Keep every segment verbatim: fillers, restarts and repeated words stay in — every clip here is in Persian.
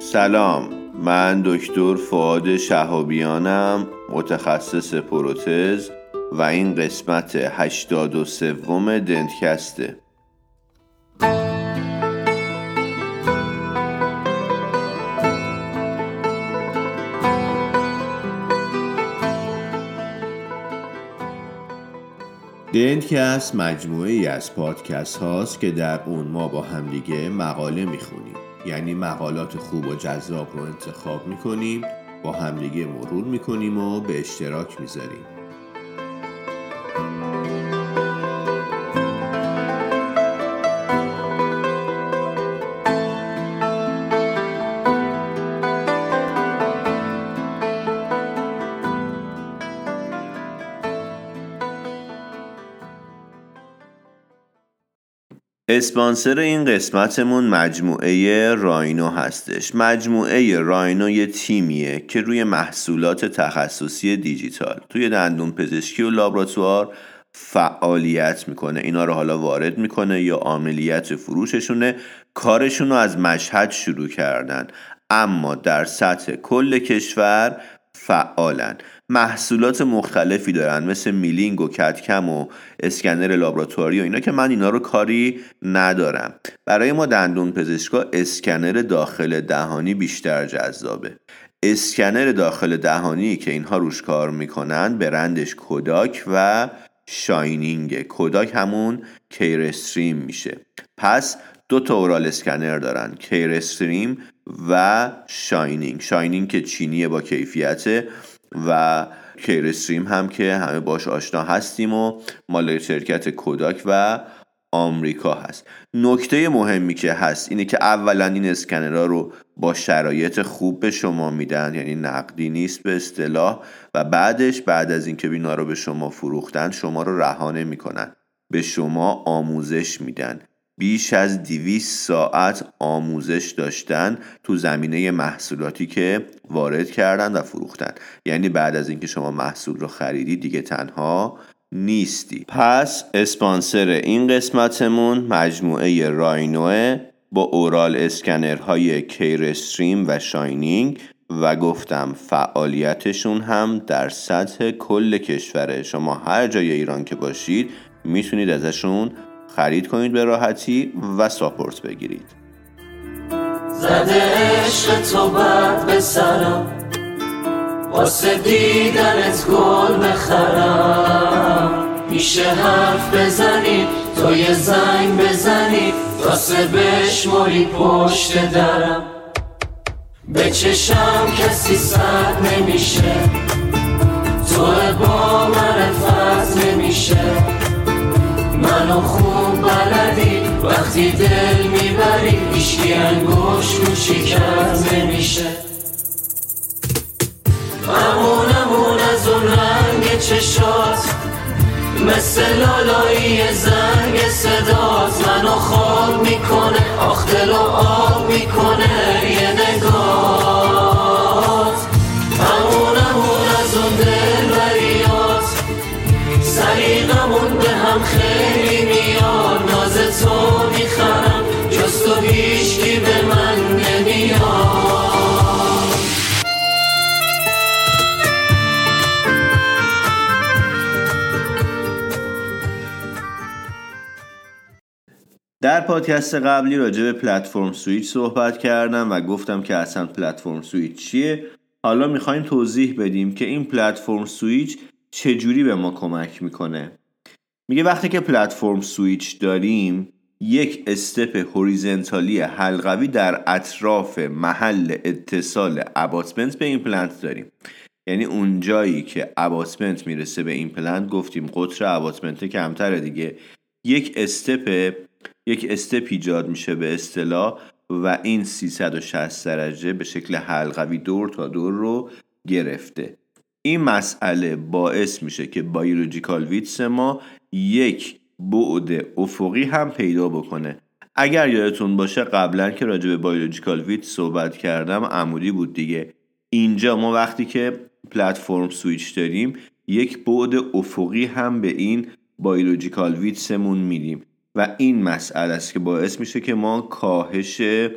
سلام، من دکتر فؤاد شهابیانم، متخصص پروتز و این قسمت هشتاد و سوم دنتکسته. دنتکست مجموعه ای از پادکست هاست که در اون ما با همدیگه مقاله میخونیم، یعنی مقالات خوب و جذاب رو انتخاب میکنیم، با همدیگه مرور میکنیم و به اشتراک میذاریم. اسپانسر این قسمتمون مجموعه راینو هستش. مجموعه راینو یه تیمیه که روی محصولات تخصصی دیجیتال توی دندون پزشکی و لابراتوار فعالیت میکنه. اینا رو حالا وارد میکنه یا عملیات فروششونه. کارشون رو از مشهد شروع کردن، اما در سطح کل کشور فعالن. محصولات مختلفی دارن مثل میلینگ و کدکم و اسکنر لابراتواری و اینا که من اینا رو کاری ندارم. برای ما دندون پزشکا اسکنر داخل دهانی بیشتر جذابه. اسکنر داخل دهانی که اینها روش کار میکنن برندش کوداک و شاینینگ. کوداک همون کیر استریم میشه. پس دو تا اورال اسکنر دارن، کیر استریم و شاینینگ. شاینینگ که چینیه با کیفیته و کیر استریم هم که همه باش آشنا هستیم و مال شرکت کوداک و آمریکا هست. نکته مهمی که هست اینه که اولا این اسکنرها رو با شرایط خوب به شما میدن، یعنی نقدی نیست به اصطلاح، و بعدش بعد از اینکه اینا رو به شما فروختن شما رو رها نمیکنن، به شما آموزش میدن. بیش از دویست ساعت آموزش داشتن تو زمینه محصولاتی که وارد کردن و فروختن. یعنی بعد از اینکه شما محصول رو خریدی دیگه تنها نیستی. پس اسپانسر این قسمتمون مجموعه راینوه با اورال اسکنرهای کیر استریم و شاینینگ و گفتم فعالیتشون هم در سطح کل کشوره. شما هر جای ایران که باشید میتونید ازشون خرید کنید به راحتی و ساپورت بگیرید. زده عشق تو بد به سرم، واسه دیدنت گل بخرم. میشه حرف بزنی تو یه زنگ بزنی واسه بشماری پشت درم. به چشم کسی سد نمیشه، تو با معرفت نمیشه. منو خوب بلدی وقتی دل میبری، هیچکی انگوش رو شکست نمیشه. امونمون از اون رنگ چشات، مثل لالایی زنگ صدات. منو خواب میکنه آخ دل و آب میکنه یه نگات. امونمون از اون دل بریات، سریقمون به هم خیلی میاد. ناز تو میخرم جز تو هیچکی به من نمیاد. در پادکست قبلی راجع به پلتفرم سویچ صحبت کردم و گفتم که اصلا پلتفرم سویچ چیه. حالا میخوایم توضیح بدیم که این پلتفرم سویچ چجوری به ما کمک میکنه. میگه وقتی که پلتفرم سویچ داریم یک استپ هوریزنتالی حلقوی در اطراف محل اتصال اباتمنت به ایمپلنت داریم. یعنی اون جایی که اباتمنت میرسه به ایمپلنت، گفتیم قطر اباتمنت کمتره دیگه، یک استپ یک استپ ایجاد میشه به اصطلاح و این سیصد و شصت درجه به شکل حلقوی دور تا دور رو گرفته. این مسئله باعث میشه که بایولوژیکال ویتس ما یک بعد افقی هم پیدا بکنه. اگر یادتون باشه قبلا که راجع به بایولوژیکال ویتس صحبت کردم عمودی بود دیگه. اینجا ما وقتی که پلتفرم سویچ داریم یک بعد افقی هم به این بایولوژیکال ویتسمون میدیم و این مسئله است که باعث میشه که ما کاهش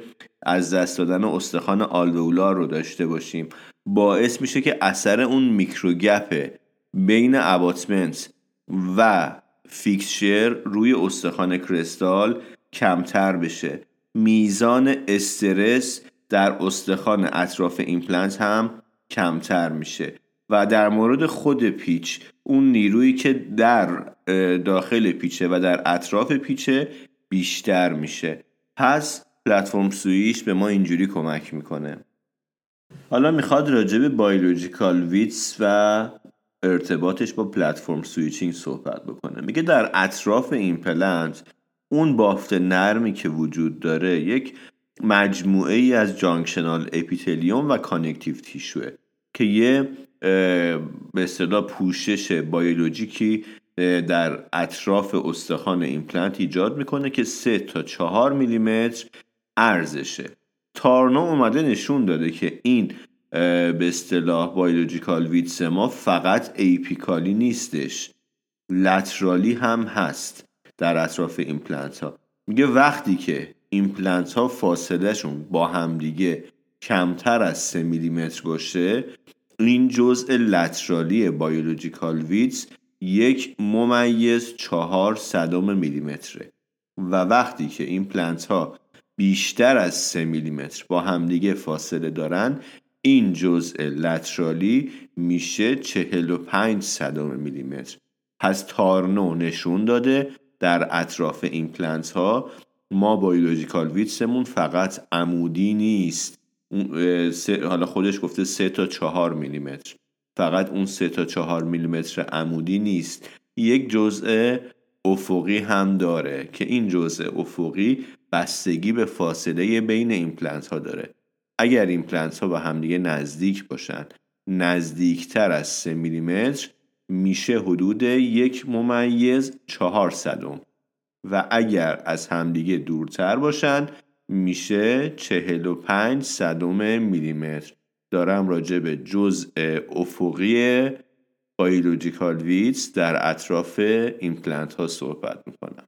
از دست دادن استخوان آلوئولار رو داشته باشیم، باعث میشه که اثر اون میکروگپ بین اباتمنت و فیکسچر روی استخوان کرستال کمتر بشه. میزان استرس در استخوان اطراف ایمپلنت هم کمتر میشه و در مورد خود پیچ، اون نیرویی که در داخل پیچه و در اطراف پیچه بیشتر میشه. پس پلتفرم سویچ به ما اینجوری کمک میکنه. حالا میخواد راجع به بایولوژیکال ویتس و ارتباطش با پلتفرم سویچینگ صحبت بکنه. میگه در اطراف ایمپلنت اون بافت نرمی که وجود داره یک مجموعه ای از جانکشنال اپیتلیوم و کانکتیو تیشوه که یه به اصطلاح پوشش بیولوژیکی در اطراف استخوان ایمپلنت ایجاد میکنه که سه تا چهار میلیمتر عرضشه. تارنو اومده نشون داده که این به اصطلاح بیولوژیکال ویتس ما فقط ایپیکالی نیستش، لترالی هم هست در اطراف ایمپلنت ها. میگه وقتی که ایمپلنت ها فاصله شون با همدیگه کمتر از سه میلیمتر باشه، این جزء لترالی بیولوژیکال ویتس یک ممیز چهار صدم میلیمتره و وقتی که ایمپلنت ها بیشتر از سه میلیمتر با همدیگه فاصله دارن، این جزء لترالی میشه چهل و پنج صدم میلیمتر. پس تارنو نشون داده در اطراف ایمپلنت ها ما بیولوژیکال ویتسمون فقط عمودی نیست، حالا خودش گفته سه تا چهار میلیمتر، فقط اون سه تا چهار میلیمتر عمودی نیست، یک جزء افقی هم داره که این جزء افقی بستگی به فاصله بین ایمپلنت ها داره. اگر ایمپلنت ها با همدیگه نزدیک باشن، نزدیکتر از سه میلیمتر، میشه حدود یک ممیز چهار صدم و اگر از همدیگه دورتر باشن میشه چهل و پنج صدم میلیمتر. دارم راجع به جزء افقی بیولوژیکال ویتس در اطراف ایمپلنت ها صحبت میکنم.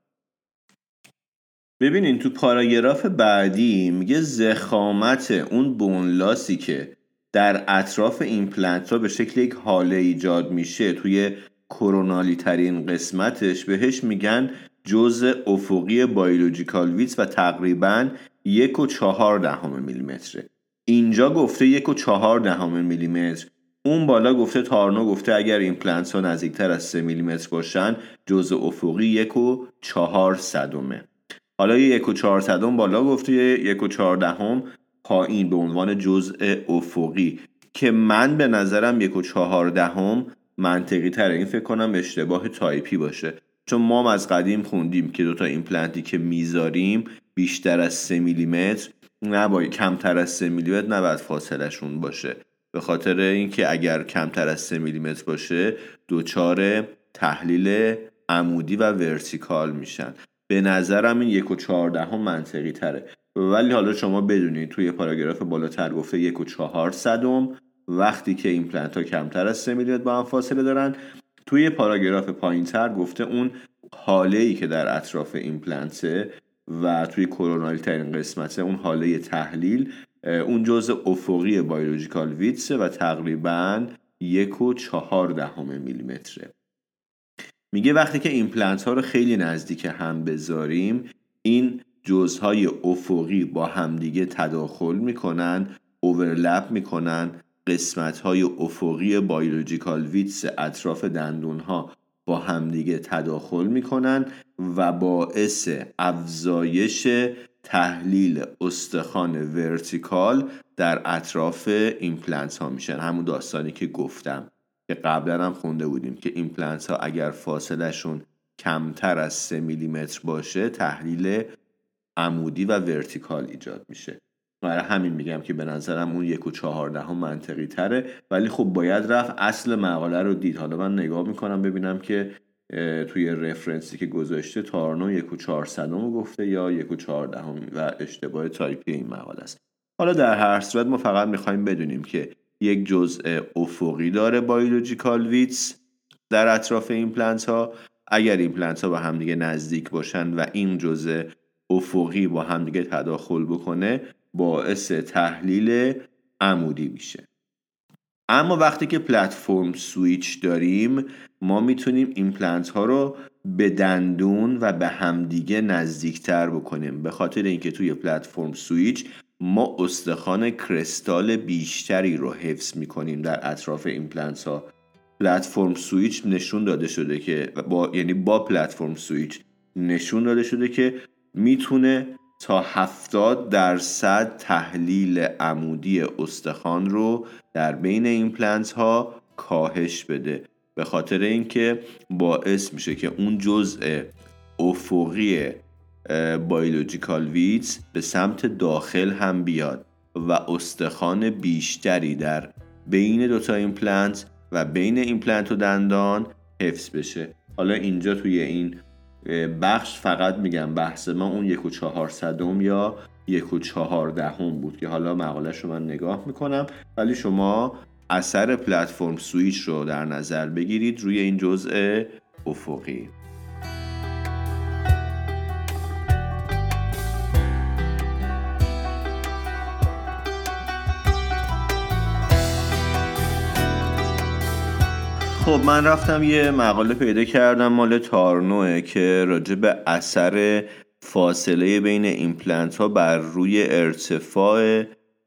ببینین تو پاراگراف بعدی میگه ضخامت اون بونلاسی که در اطراف ایمپلنت ها به شکل یک هاله ایجاد میشه توی کرونالی ترین قسمتش، بهش میگن جزء افقی بیولوژیکال ویتس و تقریباً یک و چهار دهم میلیمتره. اینجا گفته یک و چهار دهم میلیمتر، اون بالا گفته تارنو گفته اگر ایمپلنت ها نزدیکتر از سه میلیمتر باشن جزء افقی یک و چهار صدمه. حالا یک و چهار صدم بالا گفته یک و چهار دهم پایین به عنوان جزء افقی که من به نظرم یک و چهار دهم منطقی تره. این فکر کنم اشتباه تایپی باشه، چون ما از قدیم خوندیم که دوتا ایمپلنتی که میذاریم بیشتر از سه میلیمتر نباید، کمتر از سه میلیمتر نباید فاصله شون باشه، به خاطر اینکه اگر کمتر از سه میلیمتر باشه دوچار تحلیل عمودی و ورتیکال میشن. به نظرم این یک و چهار دهم منطقی تره، ولی حالا شما بدونید توی پاراگراف بالاتر گفته یک و چهار صدم وقتی که ایمپلنت ها کمتر از سه میلیمتر با هم فاصله دارن. توی پاراگراف پایین تر گفته اون حاله‌ای که در اطراف ایمپلنته و توی کرونالی ترین قسمته اون حاله تحلیل، اون جزء افقی بیولوژیکال ویتسه و تقریباً یک و چهار دهم میلیمتره. میگه وقتی که ایمپلنت ها رو خیلی نزدیک هم بذاریم، این جزءهای افقی با همدیگه تداخل میکنن، اوورلپ میکنن، قسمت های افقی بیولوژیکال ویتس اطراف دندون ها با همدیگه تداخل میکنن و باعث افزایش تحلیل استخوان ورتیکال در اطراف ایمپلنت ها میشن. همون داستانی که گفتم که قبلا هم خونده بودیم که ایمپلنت ها اگر فاصله شون کمتر از سه میلیمتر باشه تحلیل عمودی و ورتیکال ایجاد میشه. برای همین میگم که به نظرم اون یک و چهار دهم منطقی تره، ولی خب باید رفت اصل مقاله رو دید. حالا من نگاه میکنم ببینم که توی رفرنسی که گذاشته تارنو یک و چهار صدم گفته یا یک و چهار دهم و اشتباه تایپی این مقاله است. حالا در هر صورت ما فقط میخوایم بدونیم که یک جزء افقی داره بیولوژیکال ویتس در اطراف ایمپلنت ها. اگر ایمپلنت ها با همدیگه نزدیک باشن و این جزء افقی با همدیگه تداخل بکنه، باعث تحلیل عمودی میشه. اما وقتی که پلتفرم سویچ داریم ما میتونیم ایمپلنت ها رو به دندون و به همدیگه نزدیکتر بکنیم، به خاطر اینکه توی پلتفرم سویچ ما استخوان کرستال بیشتری رو حفظ میکنیم در اطراف ایمپلنت ها. پلتفرم سویچ نشون داده شده که با یعنی با پلتفرم سویچ نشون داده شده که میتونه تا هفتاد درصد تحلیل عمودی استخوان رو در بین ایمپلنت ها کاهش بده، به خاطر اینکه باعث میشه که اون جزء افقی بایولوژیکال ویدز به سمت داخل هم بیاد و استخوان بیشتری در بین دوتا ایمپلنت و بین ایمپلنت و دندان حفظ بشه. حالا اینجا توی این بخش فقط میگم بحث ما اون یک و چهار صدم یا یک و چهار دهم بود که حالا مقاله‌شو من نگاه میکنم، ولی شما اثر پلتفرم سویچ رو در نظر بگیرید روی این جزء افقی. خب من رفتم یه مقاله پیدا کردم مال تارنوه که راجع به اثر فاصله بین ایمپلنت ها بر روی ارتفاع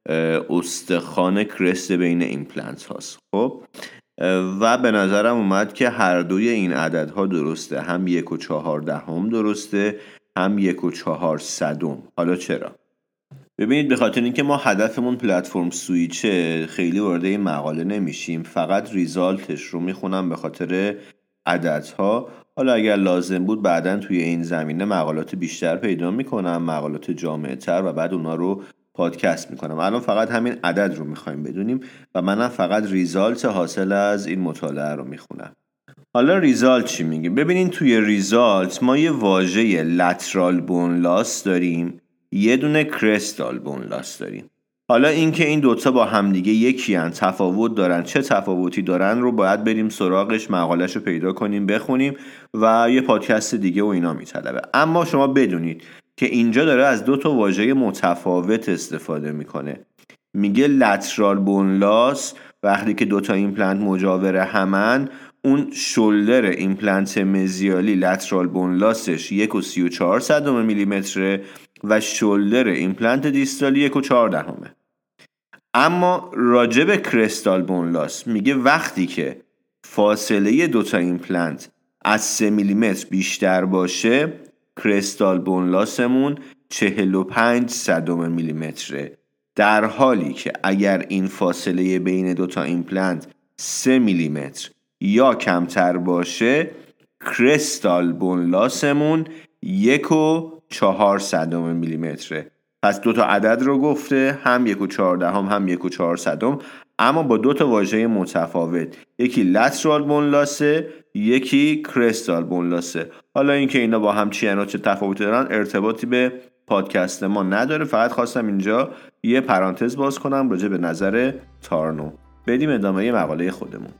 استخوان کرست بین ایمپلنت هاست. خب و به نظرم اومد که هر دوی این عددها درسته، هم یک و چهار دهم درسته هم یک و چهار صدم. حالا چرا؟ ببینید به خاطر اینکه ما هدفمون پلتفرم سویچه خیلی وارد این مقاله نمیشیم، فقط ریزالتش رو میخونم به خاطر عددها. حالا اگر لازم بود بعداً توی این زمینه مقالات بیشتر پیدا میکنم، مقالات جامع‌تر، و بعد اونا رو پادکست میکنم. الان فقط همین عدد رو میخوایم بدونیم و منم فقط ریزالت حاصل از این مطالعه رو میخونم. حالا ریزالت چی میگیم؟ ببینین توی ریزالت ما یه واژه لترال بون لاس داریم، یه دونه کرستال بون لاس داریم. حالا اینکه این دوتا با همدیگه یکی ان، تفاوت دارن، چه تفاوتی دارن رو باید بریم سراغش، مقاله‌شو پیدا کنیم بخونیم و یه پادکست دیگه و اینا میطلبه. اما شما بدونید که اینجا داره از دو تا واژه متفاوت استفاده میکنه. میگه لترال بون لاس وقتی که دوتا ایمپلنت مجاور همن، اون شولدر ایمپلنت مزیالی لترال بون لاسش یک و سی و چهار صدم میلیمتره و شولدر ایمپلنت دیستالی یک و چهار دهمه. اما راجب کرستال بون لاس میگه وقتی که فاصله دوتا ایمپلنت از سه میلیمتر بیشتر باشه کرستال بون لاسمون چهل و پنج صدم میلیمتره، در حالی که اگر این فاصله بین دوتا ایمپلنت سه میلیمتر یا کمتر باشه کرستال بون لاسمون یک و چهار صدم میلیمتره. پس دو تا عدد رو گفته، هم یک و چهار دهم هم یک و چهار صدم، اما با دو تا واژه متفاوت، یکی لترال بون لاسه یکی کرستال بون لاسه. حالا اینکه اینا با هم چی و چه تفاوتی دارن ارتباطی به پادکست ما نداره، فقط خواستم اینجا یه پرانتز باز کنم راجع به نظر تارنو. بریم ادامه مقاله خودمون.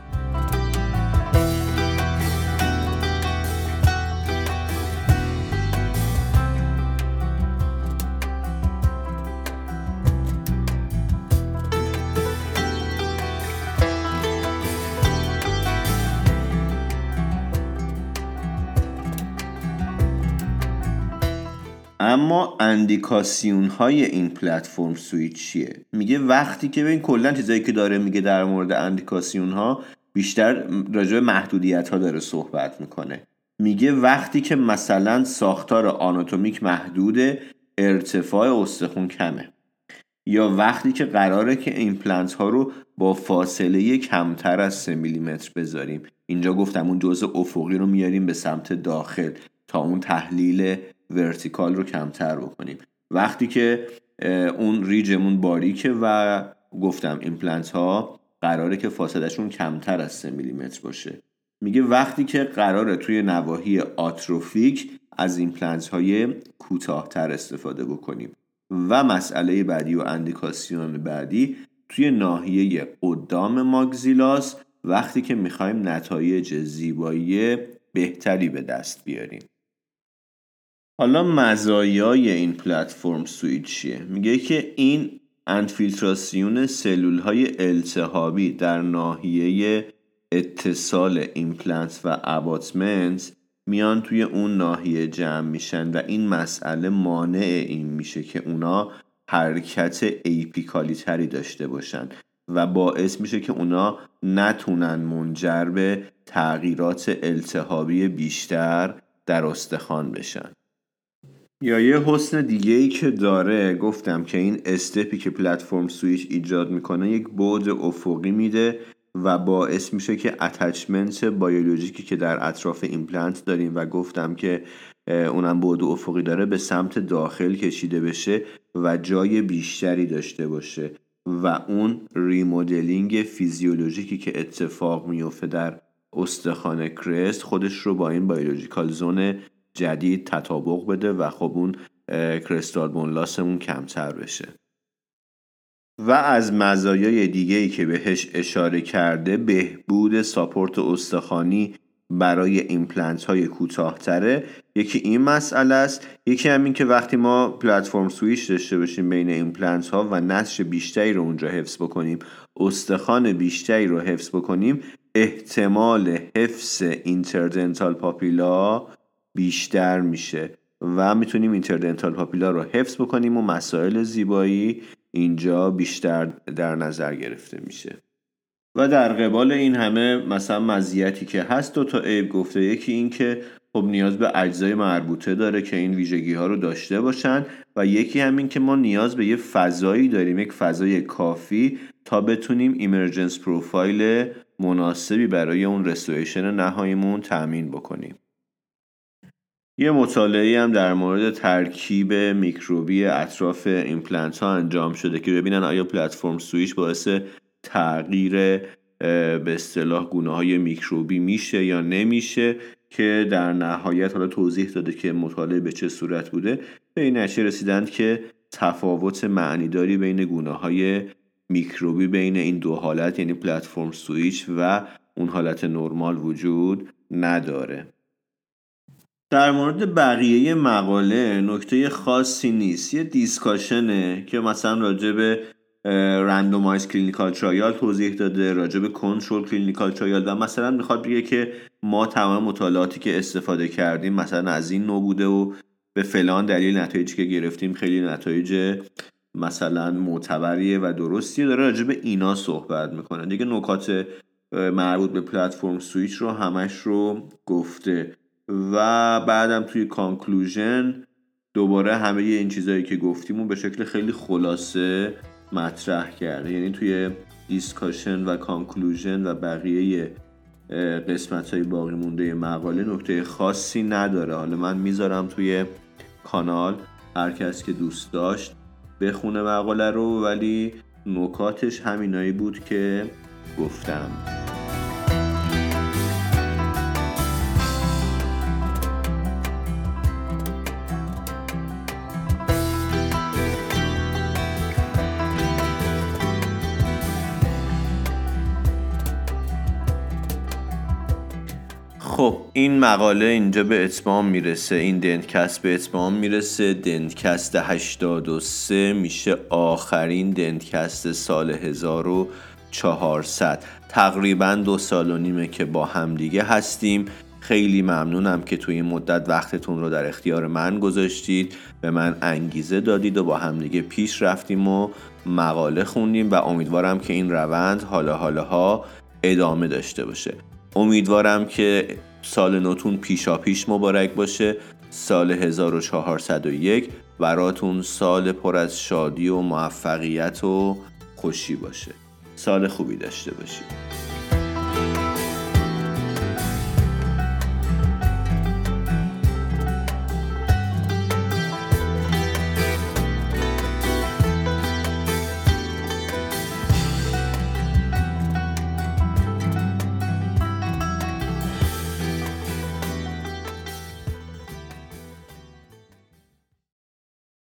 اما اندیکاسیون های این پلتفرم سویچ چیه؟ میگه وقتی که ببین کلا چیزایی که داره میگه در مورد اندیکاسیون ها بیشتر راجع به محدودیت ها داره صحبت میکنه. میگه وقتی که مثلا ساختار آناتومیک محدوده، ارتفاع استخوان کمه، یا وقتی که قراره که ایمپلنت ها رو با فاصله کمتر از سه میلیمتر بذاریم. اینجا گفتم اون جزء افقی رو میاریم به سمت داخل تا اون تحلیل ورتیکال رو کمتر بکنیم. وقتی که اون ریجمون باریکه و گفتم ایمپلنت ها قراره که فاصلهشون کمتر از سه میلیمتر باشه. میگه وقتی که قراره توی نواحی آتروفیک از ایمپلنت های کوتاه‌تر استفاده بکنیم. و مسئله بعدی و اندیکاسیون بعدی توی ناحیه قدام ماگزیلاس وقتی که میخوایم نتایج زیبایی بهتری به دست بیاریم. حالا مزایای این پلتفرم سویچ چیه؟ میگه که این انفیلتراسیون سلول های التهابی در ناحیه اتصال ایمپلنت و اباتمنت میان توی اون ناحیه جمع میشن و این مسئله مانع این میشه که اونا حرکت ایپیکالی تری داشته باشن و باعث میشه که اونا نتونن منجر به تغییرات التهابی بیشتر در استخوان بشن. یا یه حسن دیگه ای که داره، گفتم که این استپی که پلتفرم سویچ ایجاد میکنه یک بعد افقی میده و باعث میشه که اتچمنت بیولوژیکی که در اطراف ایمپلنت داریم و گفتم که اونم بعد افقی داره به سمت داخل کشیده بشه و جای بیشتری داشته باشه و اون ریمودلینگ فیزیولوژیکی که اتفاق میفته در استخوان کرست خودش رو با این بیولوژیکال زون جدید تطابق بده و خب اون کرستال بون لاسمون کمتر بشه. و از مزایای دیگه‌ای که بهش اشاره کرده بهبود ساپورت استخوانی برای ایمپلنت های کوتاه‌تره. یکی این مسئله است، یکی هم این که وقتی ما پلتفرم سویچ داشته باشیم بین ایمپلنت ها و نسج بیشتری رو اونجا حفظ بکنیم، استخوان بیشتری رو حفظ بکنیم، احتمال حفظ اینتردنتال پاپیلا بیشتر میشه و میتونیم اینتردنتال پاپیلا رو حفظ بکنیم و مسائل زیبایی اینجا بیشتر در نظر گرفته میشه. و در قبال این همه مثلا مزیتی که هست دو تا عیب گفته. یکی این که خب نیاز به اجزای مربوطه داره که این ویژگی ها رو داشته باشن و یکی همین که ما نیاز به یه فضایی داریم، یک فضای کافی تا بتونیم ایمرجنس پروفایل مناسبی برای اون رستوریشن نهاییمون تأمین بکنیم. یه مطالعه هم در مورد ترکیب میکروبی اطراف ایمپلنت ها انجام شده که ببینن آیا پلتفرم سویچ باعث تغییر به اصطلاح گونه های میکروبی میشه یا نمیشه، که در نهایت حالا توضیح داده که مطالعه به چه صورت بوده. به این نتیجه رسیدند که تفاوت معنیداری بین گونه های میکروبی بین این دو حالت، یعنی پلتفرم سویچ و اون حالت نرمال، وجود نداره. در مورد بقیه مقاله نکته خاصی نیست، یه دیسکاشنه که مثلا راجع به رندومایز کلینیکال ترایال توضیح داده، راجع به کنترل کلینیکال ترایال و مثلا میخواد بگه که ما تمام مطالعاتی که استفاده کردیم مثلا از این نوع بوده و به فلان دلیل نتایجی که گرفتیم خیلی نتایج مثلا معتبریه و درستیه. داره راجع به اینا صحبت میکنه دیگه. نکات مربوط به پلتفرم سویچ رو همش رو گفته و بعدم توی کانکلوژن دوباره همه این چیزایی که گفتیم و به شکل خیلی خلاصه مطرح کرده. یعنی توی دیسکاشن و کانکلوژن و بقیه قسمت‌های باقی مونده مقاله نکته خاصی نداره. حالا من میذارم توی کانال، هر کس که دوست داشت بخونه مقاله رو، ولی نکاتش همینایی بود که گفتم. خب این مقاله اینجا به اتمام میرسه، این دنتکست به اتمام میرسه. دنتکست هشتاد و سه میشه آخرین دنتکست سال هزار و چهارصد. تقریبا دو سال و نیمه که با هم دیگه هستیم. خیلی ممنونم که توی این مدت وقتتون رو در اختیار من گذاشتید، به من انگیزه دادید و با هم دیگه پیش رفتیم و مقاله خوندیم و امیدوارم که این روند حالا حالاها ادامه داشته باشه. امیدوارم که سال نوتون پیشا پیش مبارک باشه. سال هزار و چهارصد و یک براتون سال پر از شادی و موفقیت و خوشی باشه. سال خوبی داشته باشید.